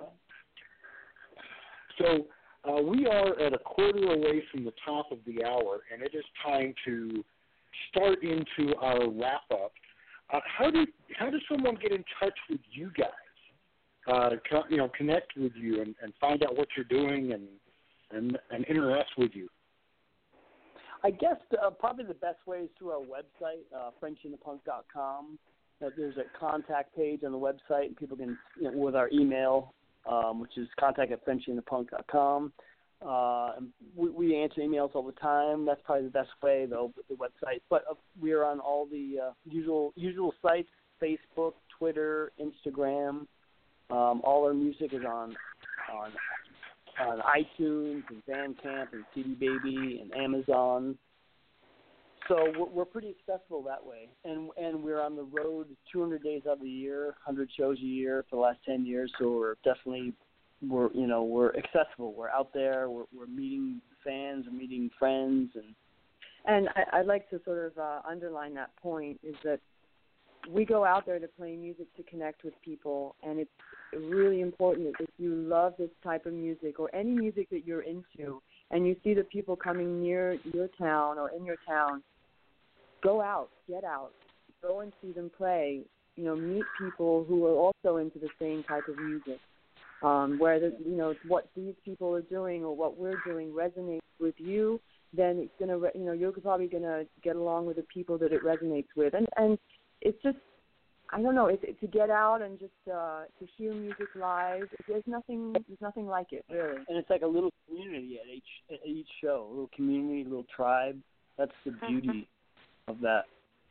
C: So uh, we are at a quarter away from the top of the hour, and it is time to start into our wrap-up. Uh, how do how does someone get in touch with you guys? Uh, co- you know, connect with you and, and find out what you're doing and and and interact with you.
E: I guess uh, probably the best way is through our website, uh, Frenchie and the Punk dot com. Uh, there's a contact page on the website, and people can, you know, with our email, um, which is contact at Frenchie and the Punk dot com. Uh, we, we answer emails all the time. That's probably the best way, though, the website. But uh, we are on all the uh, usual usual sites: Facebook, Twitter, Instagram. Um, all our music is on on on iTunes and Bandcamp and C D Baby and Amazon. So we're, we're pretty accessible that way. And and we're on the road two hundred days out of the year, one hundred shows a year for the last ten years. So we're definitely we're you know we're accessible. We're out there. We're we're meeting fans. We're meeting friends. And
F: and I, I'd like to sort of uh, underline that point is that we go out there to play music to connect with people, and it's really important that if you love this type of music or any music that you're into and you see the people coming near your town or in your town, go out, get out, go and see them play, you know, meet people who are also into the same type of music, um, where, the, you know, what these people are doing or what we're doing resonates with you, then it's going to, you know, you're probably going to get along with the people that it resonates with. And, and it's just, I don't know, it's, it's to get out and just uh, to hear music live. There's nothing, there's nothing like it, really.
E: And it's like a little community at each at each show, a little community, a little tribe. That's the beauty mm-hmm. of that.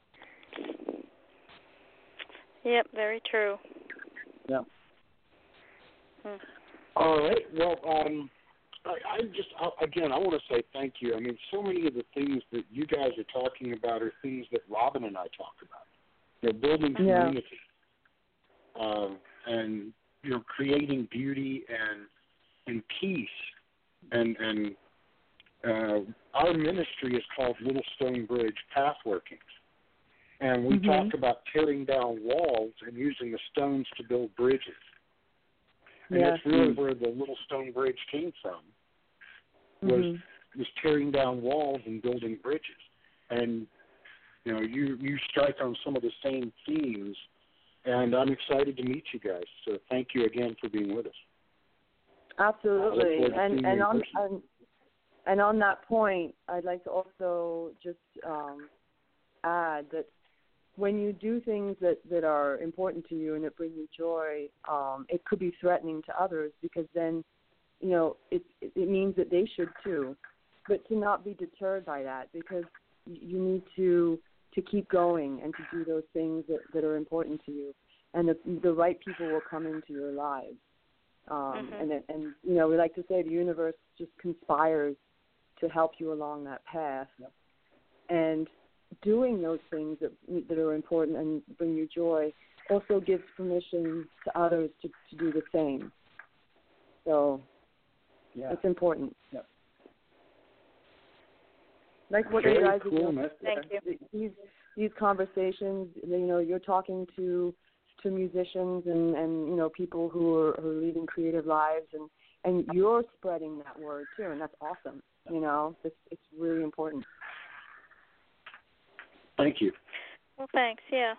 D: Yep, very true.
E: Yeah.
D: Hmm.
C: All right. Well, um, I, I just I, again, I want to say thank you. I mean, so many of the things that you guys are talking about are things that Robin and I talk about. You know, building community, yeah. um, and you know, creating beauty and and peace, and and uh, our ministry is called Little Stone Bridge Pathworkings, and we mm-hmm. talk about tearing down walls and using the stones to build bridges. And
F: yeah.
C: that's really where the Little Stone Bridge came from, was mm-hmm. was tearing down walls and building bridges. And you know, you, you strike on some of the same themes, and I'm excited to meet you guys. So thank you again for being with us.
F: Absolutely. And and on, on and on that point, I'd like to also just um, add that when you do things that, that are important to you and that bring you joy, um, it could be threatening to others, because then, you know, it it means that they should too. But to not be deterred by that, because you need to to keep going and to do those things that, that are important to you, and the the right people will come into your lives. Um, mm-hmm. And and you know, we like to say the universe just conspires to help you along that path. Yep. And doing those things that that are important and bring you joy also gives permission to others to, to do the same. So yeah. It's important.
E: Yep.
F: Like what
C: Very
F: you guys
C: cool.
F: are doing.
D: Thank you.
F: These these conversations, you know, you're talking to to musicians and, and you know, people who are, who are leading creative lives, and, and you're spreading that word too, and that's awesome. You know, it's it's really important.
C: Thank you.
D: Well, thanks. Yeah.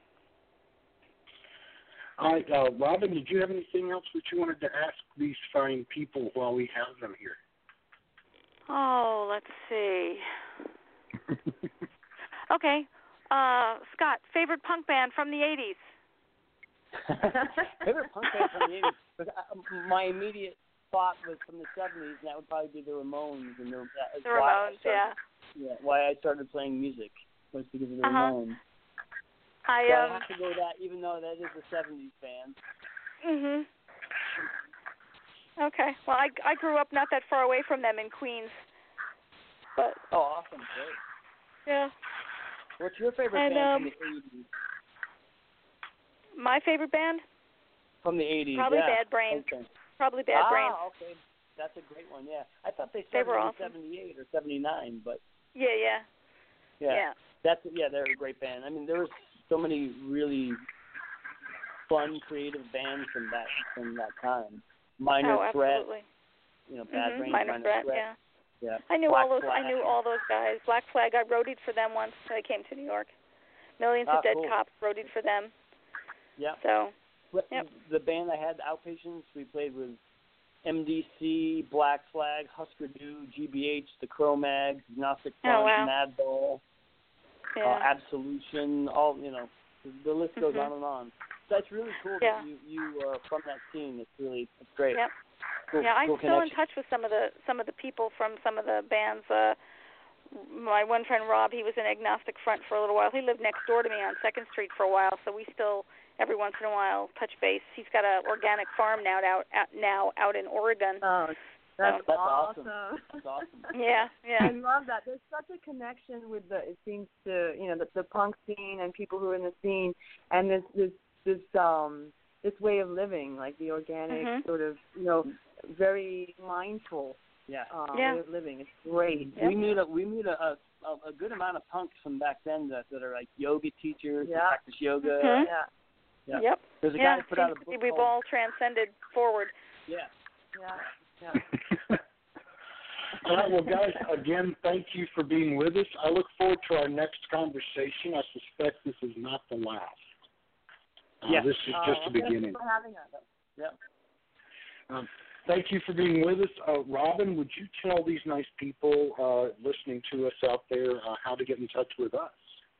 C: All right, uh, Robin, did you have anything else that you wanted to ask these fine people while we have them here?
D: Oh, let's see. Okay. Uh, Scott, favorite punk band from the eighties?
E: Favorite punk band from the eighties? But, uh, my immediate thought was from the seventies, and that would probably be the Ramones. And the, uh,
D: the Ramones,
E: started,
D: yeah.
E: Yeah, why I started playing music was because of the
D: uh-huh.
E: Ramones.
D: I,
E: so
D: um,
E: I have to go with that, even though that is a seventies band.
D: Mhm. Okay. Well, I I grew up not that far away from them in Queens. But
E: oh, awesome, great.
D: Yeah.
E: What's your favorite
D: and,
E: band
D: um,
E: from the eighties?
D: My favorite band?
E: From the eighties,
D: Probably
E: yeah.
D: Bad Brains.
E: Okay.
D: Probably Bad
E: ah,
D: Brains.
E: okay. That's a great one, yeah. I thought they
D: They
E: started
D: were
E: in
D: awesome.
E: seventy-eight or seventy-nine, but
D: Yeah, yeah.
E: yeah.
D: Yeah.
E: That's yeah, they're a great band. I mean, there was so many really fun, creative bands from that from that time. Minor
D: oh,
E: Threat,
D: absolutely.
E: you know, Bad
D: mm-hmm.
E: Brains,
D: Minor,
E: Minor
D: Threat,
E: Threat.
D: yeah.
E: Yeah.
D: I knew
E: Black
D: all those.
E: Flag.
D: I knew all those guys. Black Flag. I roadied for them once when they came to New York. Millions
E: ah,
D: of Dead
E: cool.
D: Cops roadied for them.
E: Yeah.
D: So.
E: But
D: Yep.
E: The band I had, Outpatients, we played with M D C, Black Flag, Husker Du, G B H, The Cro-Mags, Gnostic Front,
D: Oh, wow.
E: Madball,
D: Yeah.
E: uh, Absolution, all, you know, the, the list goes
D: Mhm.
E: on and on. So it's really cool
D: Yeah.
E: that you, you are from that scene. It's really, it's great.
D: Yep.
E: Cool,
D: yeah, I'm
E: cool
D: still in
E: connection.
D: touch with some of the some of the people from some of the bands. Uh, my one friend Rob, he was in Agnostic Front for a little while. He lived next door to me on Second Street for a while, so we still every once in a while touch base. He's got an organic farm now out, out now out in Oregon.
F: Oh, that's,
D: so.
E: That's
F: awesome.
E: awesome. That's awesome.
D: Yeah, yeah.
F: I love that. There's such a connection with the. It seems to you know the, the punk scene and people who are in the scene, and this this this um this way of living, like the organic
D: Mhm.
F: sort of you know very mindful
E: Yeah.
F: uh,
D: Yeah.
F: way of living. It's great.
D: Yep.
E: We meet a we meet a, a a good amount of punks from back then that, that are like yoga teachers, that
F: Yeah.
E: practice yoga.
D: Mhm.
F: Yeah.
E: Yeah.
D: Yep.
E: There's a
D: yeah.
E: guy who put out a
D: seems
E: book
D: to be We've
E: called,
D: all transcended forward.
E: Yeah.
F: Yeah. Yeah.
C: All right, well, guys, again, thank you for being with us. I look forward to our next conversation. I suspect this is not the last. Uh,
E: Yeah.
C: This is just
F: Oh,
C: the
F: thank
C: beginning.
F: you for having us.
E: Yeah.
C: Um, thank you for being with us. Uh, Robin, would you tell these nice people uh, listening to us out there uh, how to get in touch with us?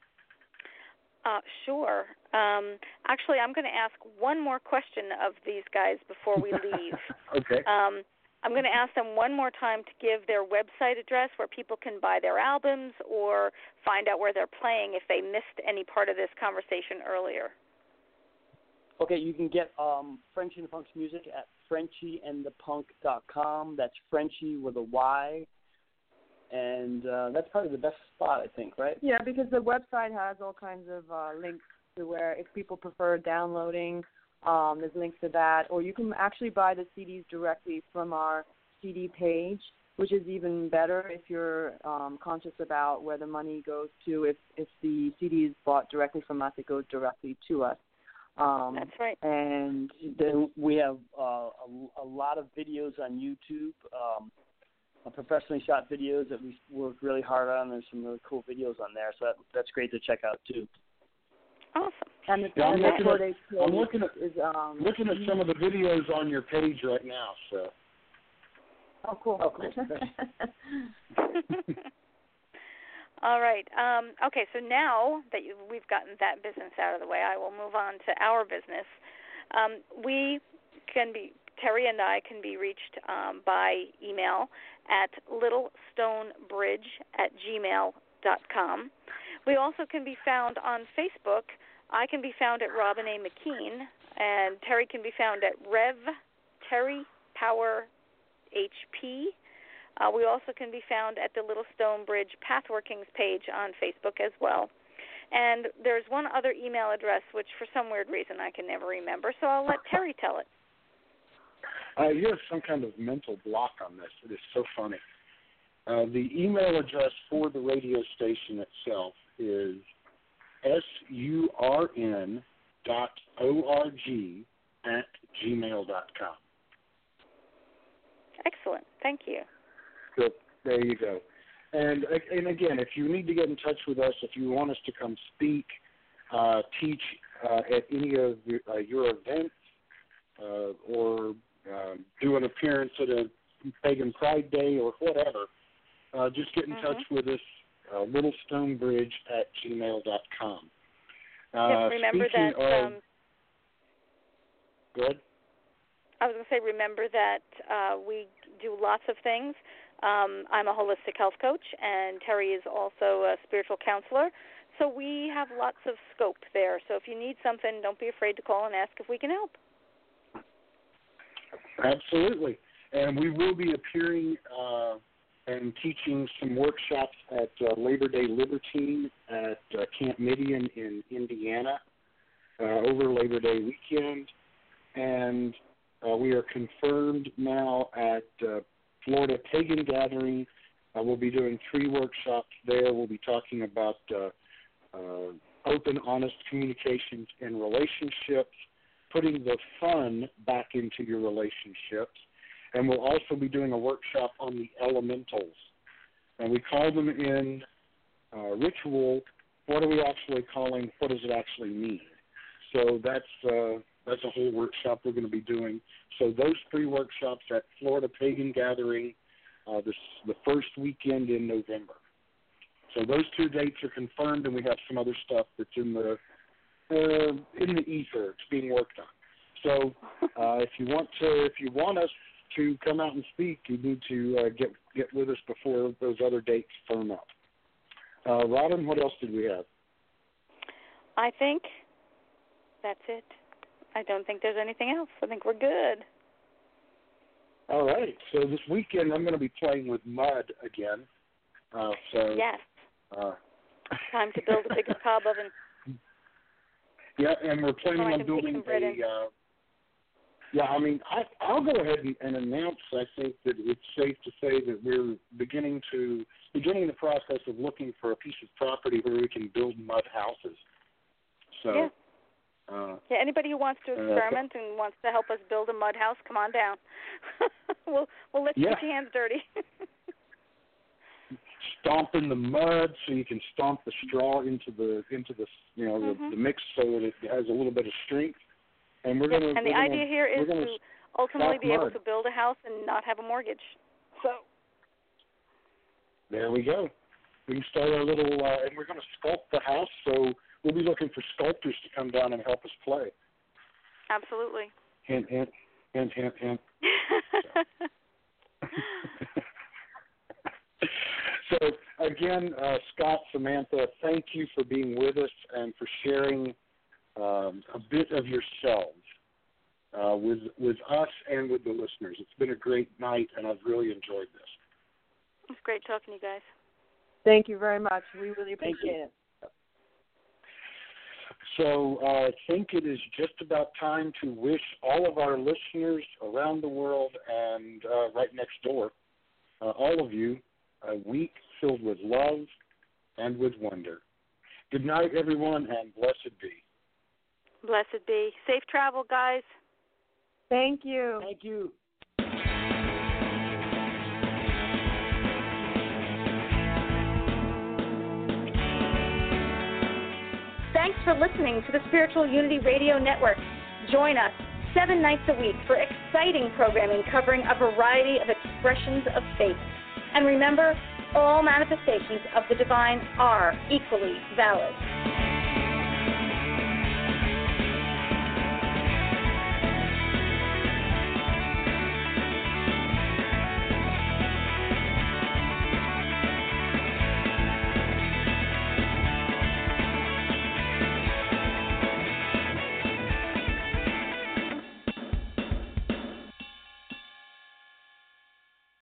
D: Uh, sure. Um, actually, I'm going to ask one more question of these guys before we leave.
C: Okay.
D: Um, I'm going to ask them one more time to give their website address where people can buy their albums or find out where they're playing if they missed any part of this conversation earlier.
E: Okay, you can get um, Frenchie and the Punk's music at frenchie and the punk dot com. That's Frenchie with a Y. And uh, that's probably the best spot, I think, right?
F: Yeah, because the website has all kinds of uh, links to where if people prefer downloading, um, there's links to that. Or you can actually buy the C Ds directly from our C D page, which is even better if you're um, conscious about where the money goes to. If, if the C D is bought directly from us, it goes directly to us. Um,
D: That's right.
E: And then we have uh, a, a lot of videos on YouTube. Um, professionally shot videos that we worked really hard on. There's some really cool videos on there, so that, that's great to check out too.
D: Awesome.
F: And the,
C: Yeah, I'm
F: and the
C: looking at-
F: page
C: I'm looking at
F: is um,
C: looking at some of the videos on your page right now. So.
F: Oh, cool.
E: Oh, cool.
D: All right. Um, okay, so now that you, we've gotten that business out of the way, I will move on to our business. Um, we can be, Terry and I can be reached um, by email at littlestonebridge at gmail dot com. We also can be found on Facebook. I can be found at Robin A. McKean, and Terry can be found at Rev Terry Power H P. Uh, we also can be found at the Little Stone Bridge Pathworkings page on Facebook as well. And there's one other email address, which for some weird reason I can never remember, so I'll let Terry tell it.
C: Uh, you have some kind of mental block on this. It is so funny. Uh, the email address for the radio station itself is surn dot org at gmail dot com.
D: Excellent. Thank you.
C: Good. There you go. And and again, if you need to get in touch with us, if you want us to come speak, uh, teach uh, at any of your, uh, your events, uh, or uh, do an appearance at a Pagan Pride Day or whatever, uh, just get in
D: mm-hmm.
C: touch with us, uh, littlestonebridge at gmail dot com. Uh,
D: yep, remember that.
C: Of,
D: um,
C: good.
D: I was going to say, remember that uh, we do lots of things. Um, I'm a holistic health coach, and Terry is also a spiritual counselor. So we have lots of scope there. So if you need something, don't be afraid to call and ask if we can help.
C: Absolutely. and we will be appearing uh, and teaching some workshops at uh, Labor Day Libertine at uh, Camp Midian in Indiana uh, over Labor Day weekend. And uh, we are confirmed now at uh, Florida Pagan Gathering. Uh, we'll be doing three workshops there. We'll be talking about uh, uh, open, honest communications in relationships, putting the fun back into your relationships. And we'll also be doing a workshop on the elementals. And we call them in uh, ritual, what are we actually calling, what does it actually mean? So that's uh, that's a whole workshop we're going to be doing. So those three workshops at Florida Pagan Gathering, uh, this, the first weekend in November. So those two dates are confirmed, and we have some other stuff that's in the uh, in the ether. It's being worked on. So uh, if you want to, if you want us to come out and speak, you need to uh, get get with us before those other dates firm up. Uh, Robin, what else did we have?
D: I think that's it. I don't think there's anything else. I think we're good.
C: All right. So this weekend I'm going to be playing with mud again. Uh, so
D: yes.
C: Uh,
D: Time to build a bigger cob oven.
C: Yeah, and we're planning
D: so
C: on building a. Uh, yeah, I mean, I, I'll go ahead and, and announce. I think that it's safe to say that we're beginning to beginning the process of looking for a piece of property where we can build mud houses. So.
D: Yeah.
C: Uh,
D: yeah. Anybody who wants to experiment uh, and wants to help us build a mud house, come on down. we'll we'll let you
C: yeah.
D: get your hands dirty.
C: Stomp in the mud so you can stomp the straw into the into the you know
D: mm-hmm.
C: the, the mix so that it has a little bit of strength. And we're
D: yep.
C: gonna.
D: And the
C: gonna,
D: idea here is to ultimately be
C: mud.
D: able to build a house and not have a mortgage. So
C: there we go. We can start our little, uh, and we're going to sculpt the house. So we'll be looking for sculptors to come down and help us play.
D: Absolutely.
C: Hint, hint, hint, hint, hint. So, again, uh, Scott, Samantha, thank you for being with us and for sharing um, a bit of yourselves uh, with with us and with the listeners. It's been a great night, and I've really enjoyed this.
D: It's great talking to you guys.
F: Thank you very much. We really appreciate it.
C: So uh, I think it is just about time to wish all of our listeners around the world and uh, right next door, uh, all of you, a week filled with love and with wonder. Good night, everyone, and blessed be.
D: Blessed be. Safe travel, guys.
F: Thank you.
E: Thank you.
D: Thanks for listening to the Spiritual Unity Radio Network. Join us seven nights a week for exciting programming covering a variety of expressions of faith. And remember, all manifestations of the divine are equally valid.